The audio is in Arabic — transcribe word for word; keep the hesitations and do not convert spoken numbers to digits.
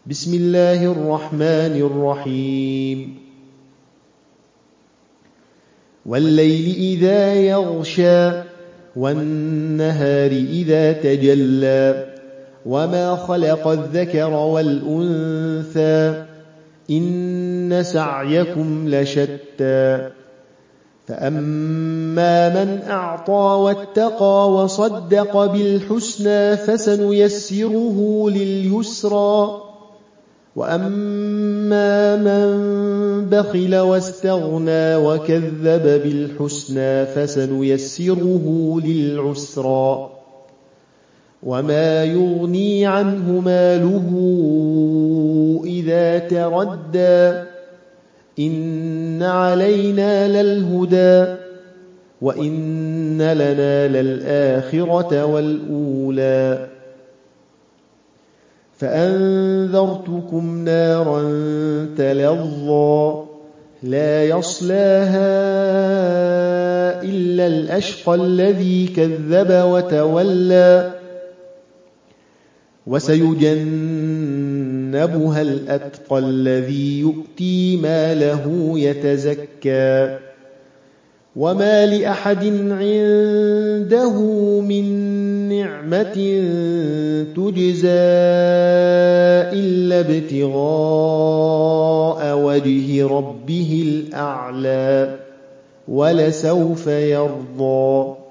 بسم الله الرحمن الرحيم والليل إذا يغشى والنهار إذا تجلى وما خلق الذكر والأنثى إن سعيكم لشتى فأما من أعطى واتقى وصدق بالحسنى فسنيسره لليسرى وأما من بخل واستغنى وكذب بالحسنى فسنيسره للعسرى وما يغني عنه ماله إذا تردى إن علينا للهدى وإن لنا للآخرة والأولى فأنذرتكم نارا تلظى لا يصلاها إلا الأشقى الذي كذب وتولى وسيجنبها الأتقى الذي يؤتي ماله يتزكى وما لأحد عنده من نعمة تجزى إلا ابتغاء وجه ربه الأعلى ولسوف يرضى